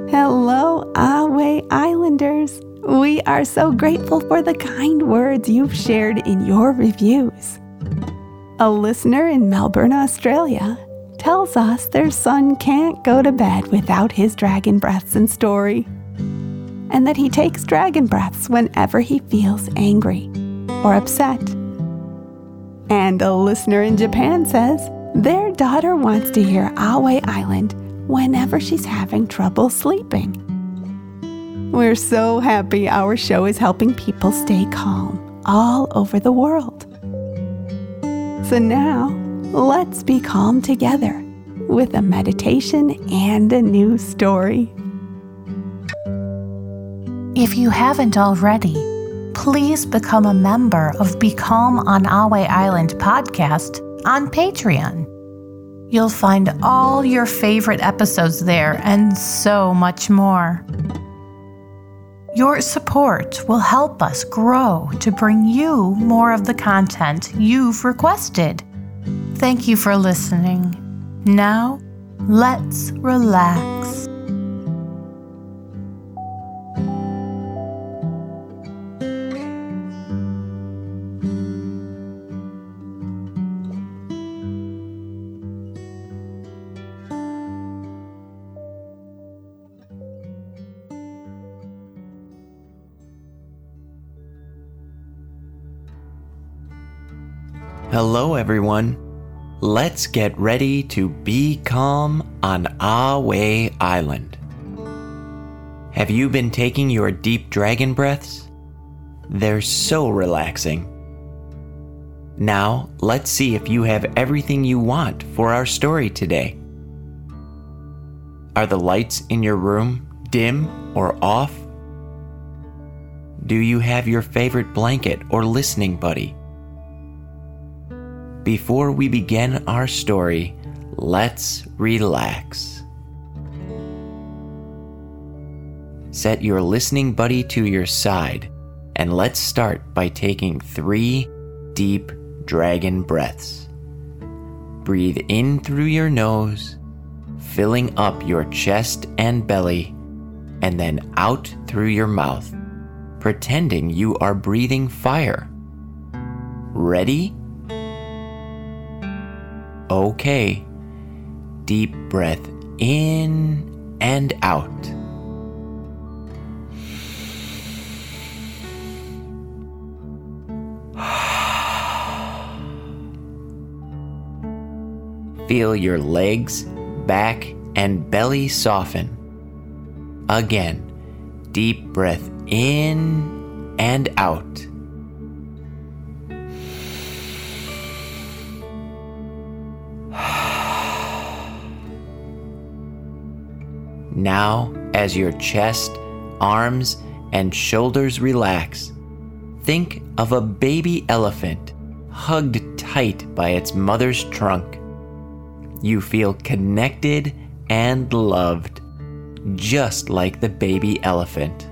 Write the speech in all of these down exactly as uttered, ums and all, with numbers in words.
Hello, Ahway Islanders. We are so grateful for the kind words you've shared in your reviews. A listener in Melbourne, Australia, tells us their son can't go to bed without his dragon breaths and story, and that he takes dragon breaths whenever he feels angry or upset. And a listener in Japan says their daughter wants to hear Ahway Island whenever she's having trouble sleeping. We're so happy our show is helping people stay calm all over the world. So now, let's be calm together with a meditation and a new story. If you haven't already, please become a member of Be Calm on Ahway Island podcast on Patreon. You'll find all your favorite episodes there and so much more. Your support will help us grow to bring you more of the content you've requested. Thank you for listening. Now, let's relax. Hello everyone. Let's get ready to be calm on Ahway Island. Have you been taking your deep dragon breaths? They're so relaxing. Now, let's see if you have everything you want for our story today. Are the lights in your room dim or off? Do you have your favorite blanket or listening buddy? Before we begin our story, let's relax. Set your listening buddy to your side, and let's start by taking three deep dragon breaths. Breathe in through your nose, filling up your chest and belly, and then out through your mouth, pretending you are breathing fire. Ready? Okay. Deep breath in and out. Feel your legs, back, and belly soften. Again, deep breath in and out. Now, as your chest, arms, and shoulders relax, think of a baby elephant hugged tight by its mother's trunk. You feel connected and loved, just like the baby elephant.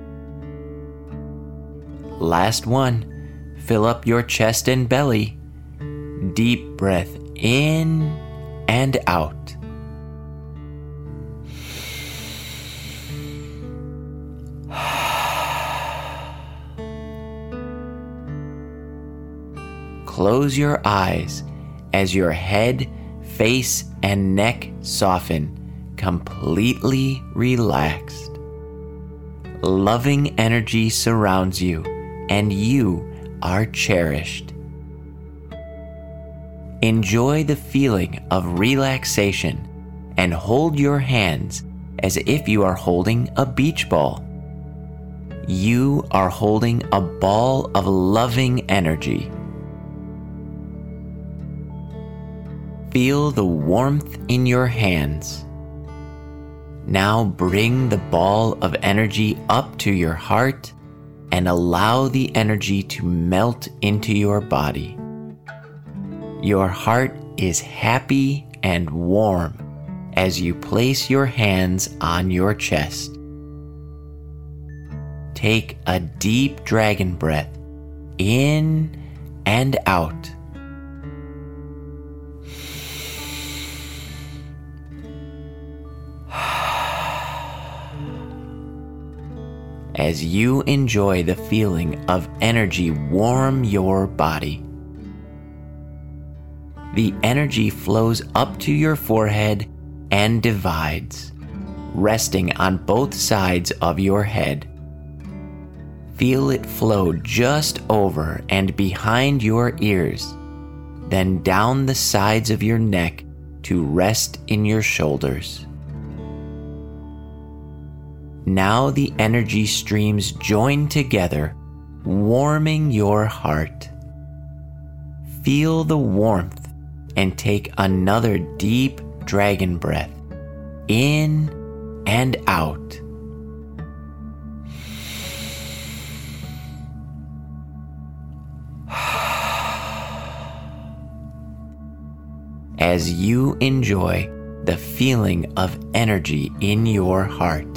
Last one, fill up your chest and belly. Deep breath in and out. Close your eyes as your head, face, and neck soften, completely relaxed. Loving energy surrounds you, and you are cherished. Enjoy the feeling of relaxation and hold your hands as if you are holding a beach ball. You are holding a ball of loving energy. Feel the warmth in your hands. Now bring the ball of energy up to your heart and allow the energy to melt into your body. Your heart is happy and warm as you place your hands on your chest. Take a deep dragon breath in and out. as you enjoy the feeling of energy warm your body. The energy flows up to your forehead and divides, resting on both sides of your head. Feel it flow just over and behind your ears, then down the sides of your neck to rest in your shoulders. Now the energy streams join together, warming your heart. Feel the warmth and take another deep dragon breath, in and out. As you enjoy the feeling of energy in your heart.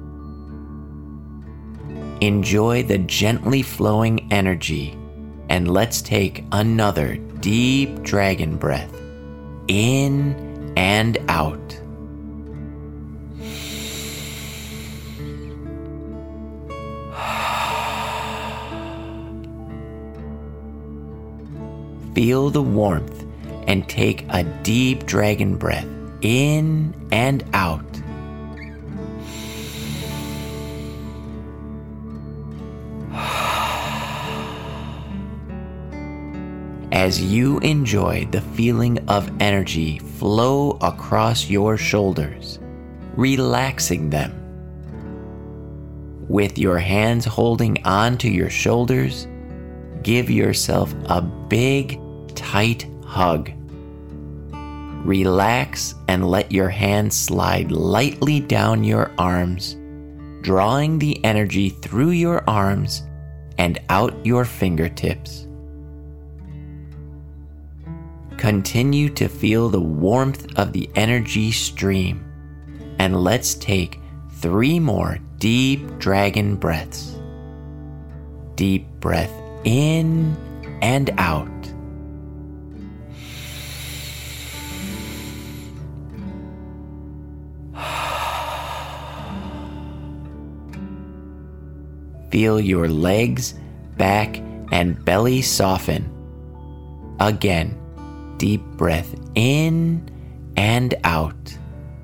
Enjoy the gently flowing energy, and let's take another deep dragon breath, in and out. Feel the warmth and take a deep dragon breath, in and out. As you enjoy the feeling of energy flow across your shoulders, relaxing them. With your hands holding on to your shoulders, give yourself a big, tight hug. Relax and let your hands slide lightly down your arms, drawing the energy through your arms and out your fingertips. Continue to feel the warmth of the energy stream, and let's take three more deep dragon breaths. Deep breath in and out. Feel your legs, back, and belly soften. Again, deep breath in and out.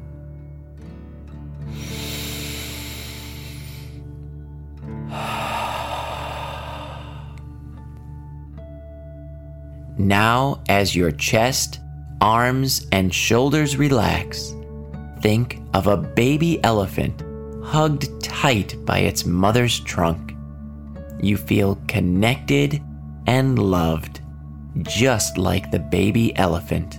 Now, as your chest, arms, and shoulders relax, think of a baby elephant hugged tight by its mother's trunk. You feel connected and loved, just like the baby elephant.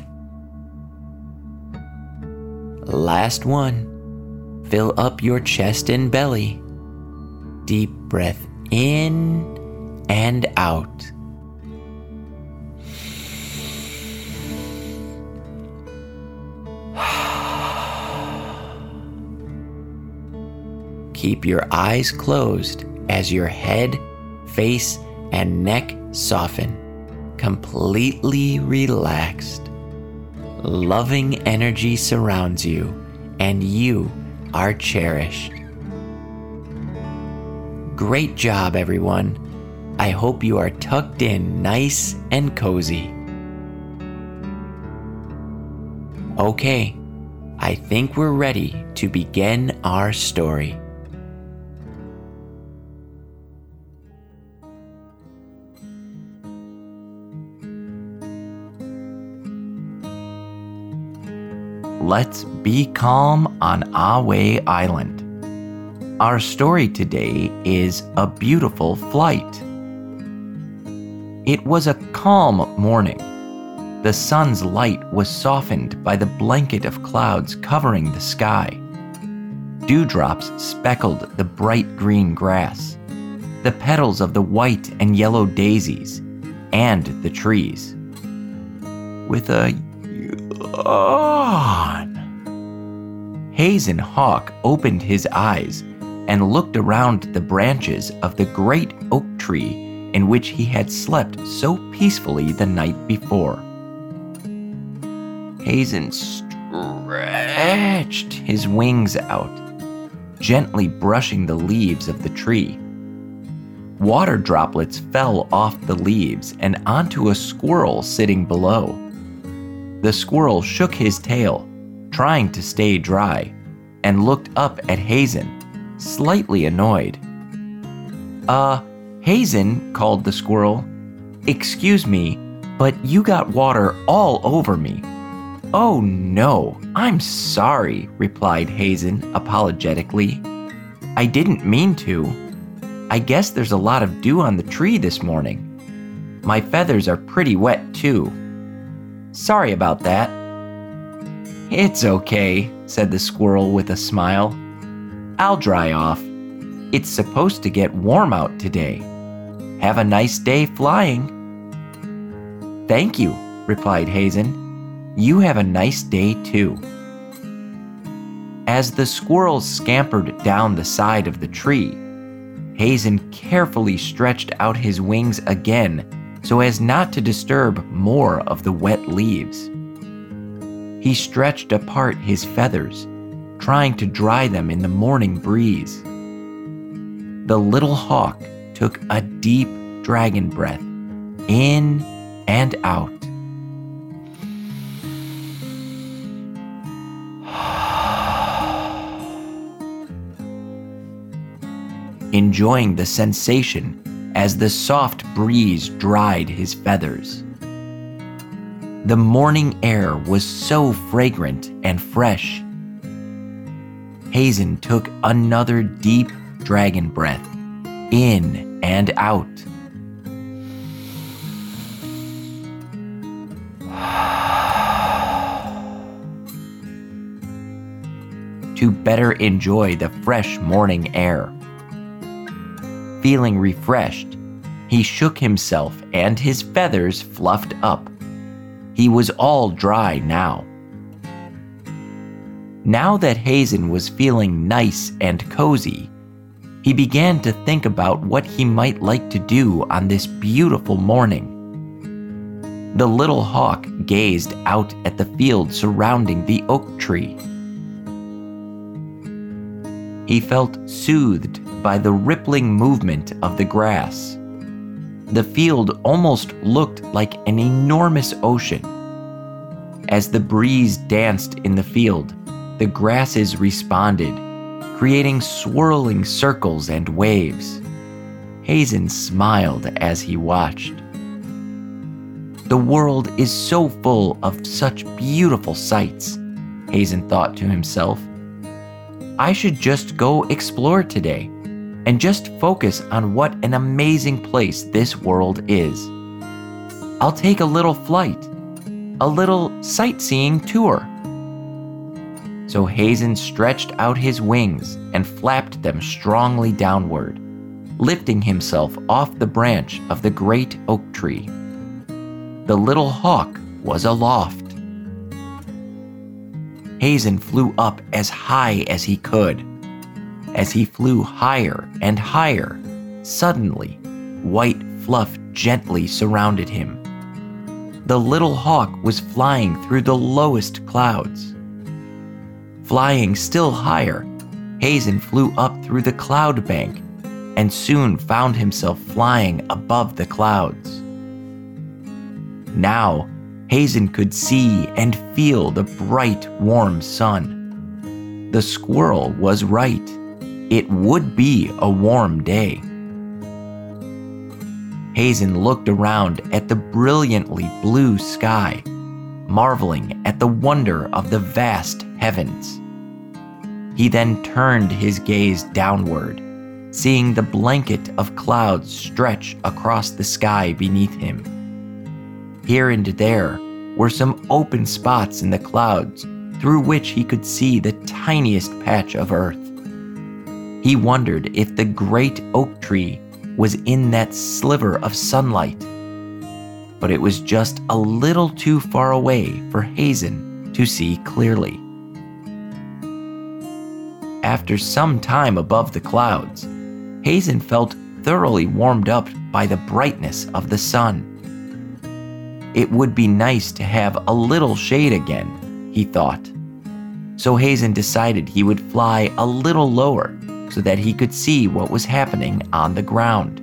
Last one. Fill up your chest and belly. Deep breath in and out. Keep your eyes closed as your head, face, and neck soften, completely relaxed. Loving energy surrounds you, and you are cherished. Great job, everyone. I hope you are tucked in nice and cozy. Okay, I think we're ready to begin our story. Let's be calm on Ahway Island. Our story today is A Beautiful Flight. It was a calm morning. The sun's light was softened by the blanket of clouds covering the sky. Dewdrops speckled the bright green grass, the petals of the white and yellow daisies, and the trees. With a yawn, Hazen Hawk opened his eyes and looked around the branches of the great oak tree in which he had slept so peacefully the night before. Hazen stretched his wings out. gently brushing the leaves of the tree. Water droplets fell off the leaves and onto a squirrel sitting below. The squirrel shook his tail, trying to stay dry, and looked up at Hazen, slightly annoyed. Uh, Hazen, called the squirrel. Excuse me, but you got water all over me. Oh no, I'm sorry, replied Hazen apologetically. I didn't mean to. I guess there's a lot of dew on the tree this morning. My feathers are pretty wet too. Sorry about that. It's okay, said the squirrel with a smile. I'll dry off. It's supposed to get warm out today. Have a nice day flying. Thank you, replied Hazen. You have a nice day too. As the squirrel scampered down the side of the tree, Hazen carefully stretched out his wings again so as not to disturb more of the wet leaves. He stretched apart his feathers, trying to dry them in the morning breeze. The little hawk took a deep dragon breath, in and out. Enjoying the sensation as the soft breeze dried his feathers. The morning air was so fragrant and fresh. Hazen took another deep dragon breath, in and out. To better enjoy the fresh morning air. Feeling refreshed, he shook himself and his feathers fluffed up. He was all dry now. Now that Hazen was feeling nice and cozy, he began to think about what he might like to do on this beautiful morning. The little hawk gazed out at the field surrounding the oak tree. He felt soothed by the rippling movement of the grass. The field almost looked like an enormous ocean. As the breeze danced in the field, the grasses responded, creating swirling circles and waves. Hazen smiled as he watched. The world is so full of such beautiful sights, Hazen thought to himself. I should just go explore today and just focus on what an amazing place this world is. I'll take a little flight, a little sightseeing tour. So Hazen stretched out his wings and flapped them strongly downward, lifting himself off the branch of the great oak tree. The little hawk was aloft. Hazen flew up as high as he could. As he flew higher and higher, suddenly, white fluff gently surrounded him. The little hawk was flying through the lowest clouds. Flying still higher, Hazen flew up through the cloud bank and soon found himself flying above the clouds. Now, Hazen could see and feel the bright, warm sun. The squirrel was right. It would be a warm day. Hazen looked around at the brilliantly blue sky, marveling at the wonder of the vast heavens. He then turned his gaze downward, seeing the blanket of clouds stretch across the sky beneath him. Here and there were some open spots in the clouds through which he could see the tiniest patch of earth. He wondered if the great oak tree was in that sliver of sunlight. But it was just a little too far away for Hazen to see clearly. After some time above the clouds, Hazen felt thoroughly warmed up by the brightness of the sun. It would be nice to have a little shade again, he thought. so Hazen decided he would fly a little lower so that he could see what was happening on the ground.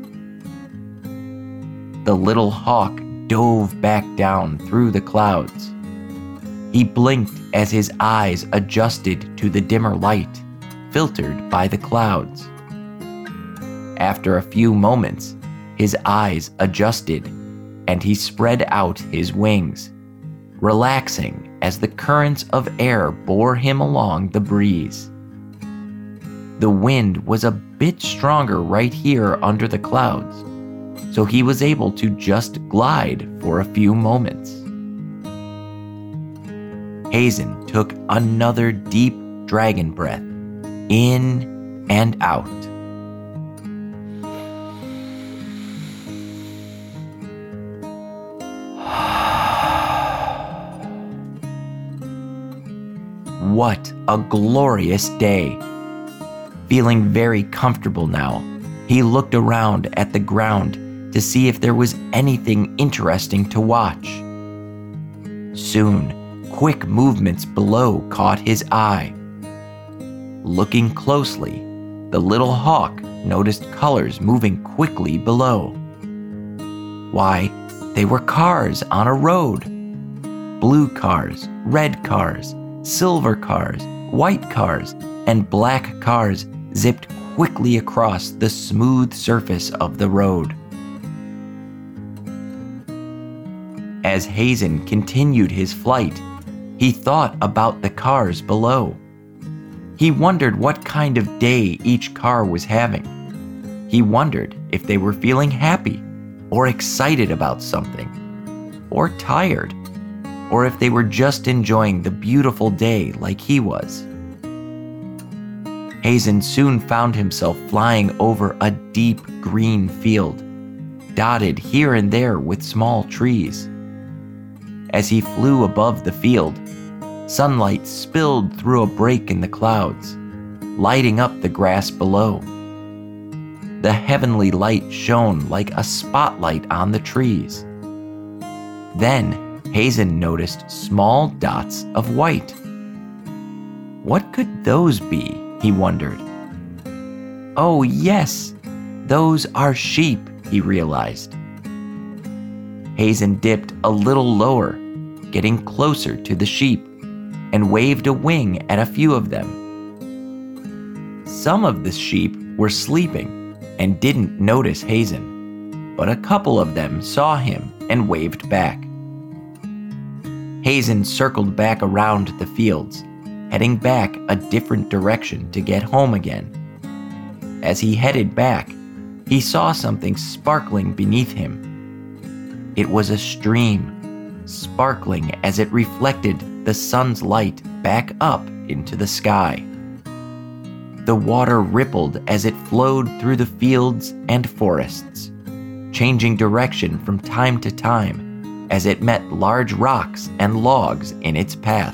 The little hawk dove back down through the clouds. He blinked as his eyes adjusted to the dimmer light filtered by the clouds. After a few moments, his eyes adjusted and he spread out his wings, relaxing as the currents of air bore him along the breeze. The wind was a bit stronger right here under the clouds, so he was able to just glide for a few moments. Hazen took another deep dragon breath, in and out. What a glorious day! Feeling very comfortable now, he looked around at the ground to see if there was anything interesting to watch. Soon, quick movements below caught his eye. Looking closely, the little hawk noticed colors moving quickly below. Why, they were cars on a road. Blue cars, red cars, silver cars, white cars, and black cars zipped quickly across the smooth surface of the road. As Hazen continued his flight, he thought about the cars below. He wondered what kind of day each car was having. He wondered if they were feeling happy, or excited about something, or tired, or if they were just enjoying the beautiful day like he was. Hazen soon found himself flying over a deep green field, dotted here and there with small trees. As he flew above the field, sunlight spilled through a break in the clouds, lighting up the grass below. The heavenly light shone like a spotlight on the trees. Then, Hazen noticed small dots of white. What could those be, he wondered. Oh yes, those are sheep, he realized. Hazen dipped a little lower, getting closer to the sheep, and waved a wing at a few of them. Some of the sheep were sleeping and didn't notice Hazen, but a couple of them saw him and waved back. Hazen circled back around the fields, heading back a different direction to get home again. As he headed back, he saw something sparkling beneath him. It was a stream, sparkling as it reflected the sun's light back up into the sky. The water rippled as it flowed through the fields and forests, changing direction from time to time as it met large rocks and logs in its path.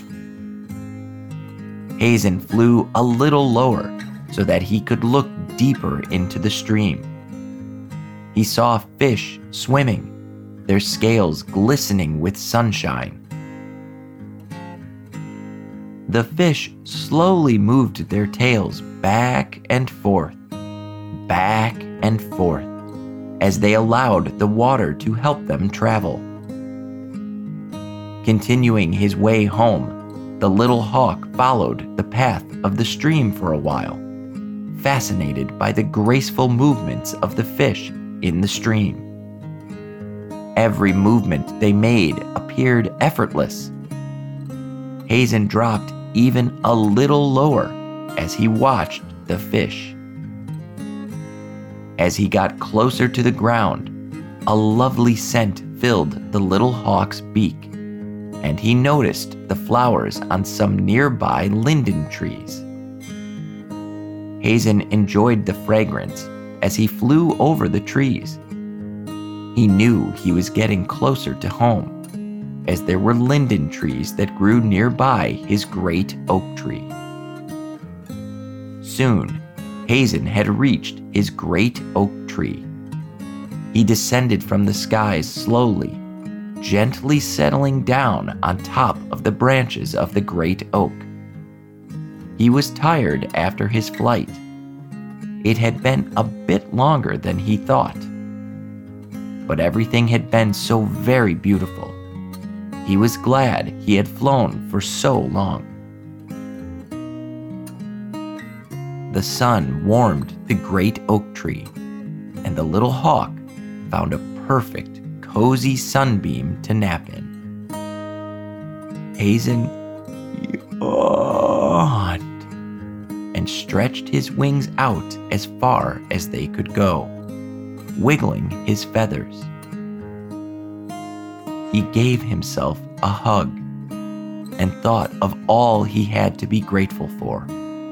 Hazen flew a little lower so that he could look deeper into the stream. He saw fish swimming, their scales glistening with sunshine. The fish slowly moved their tails back and forth, back and forth, as they allowed the water to help them travel. Continuing his way home, the little hawk followed the path of the stream for a while, fascinated by the graceful movements of the fish in the stream. Every movement they made appeared effortless. Hazen dropped even a little lower as he watched the fish. As he got closer to the ground, a lovely scent filled the little hawk's beak, and he noticed the flowers on some nearby linden trees. Hazen enjoyed the fragrance as he flew over the trees. He knew he was getting closer to home, as there were linden trees that grew nearby his great oak tree. Soon, Hazen had reached his great oak tree. He descended from the skies slowly, gently settling down on top of the branches of the great oak. He was tired after his flight. It had been a bit longer than he thought. But everything had been so very beautiful. He was glad he had flown for so long. The sun warmed the great oak tree, and the little hawk found a perfect, cozy sunbeam to nap in. Hazen yawned and stretched his wings out as far as they could go, wiggling his feathers. He gave himself a hug and thought of all he had to be grateful for.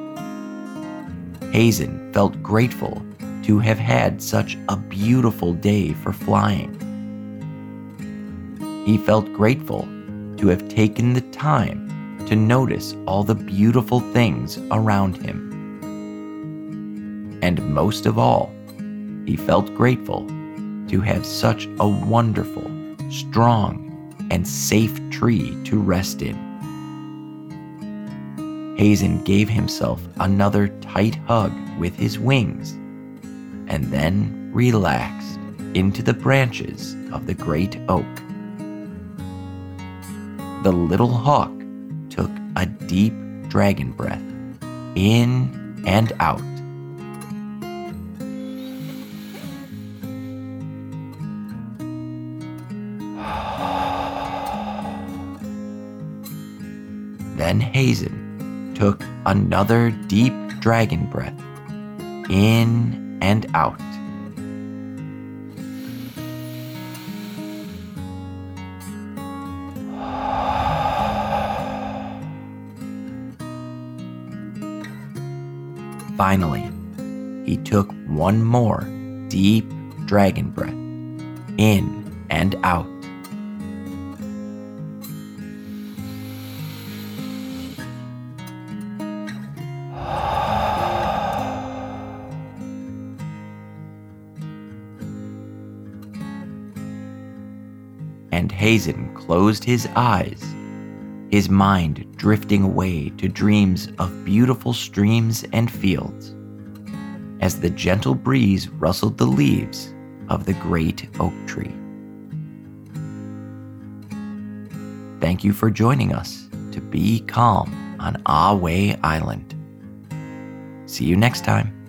Hazen felt grateful to have had such a beautiful day for flying. He felt grateful to have taken the time to notice all the beautiful things around him. And most of all, he felt grateful to have such a wonderful, strong, and safe tree to rest in. Hazen gave himself another tight hug with his wings, and then relaxed into the branches of the great oak. The little hawk took a deep dragon breath, in and out. Then Hazen took another deep dragon breath, in and out. Finally, he took one more deep dragon breath, in and out. And Hazen closed his eyes, his mind drifting away to dreams of beautiful streams and fields, as the gentle breeze rustled the leaves of the great oak tree. Thank you for joining us to be calm on Ahway Island. See you next time.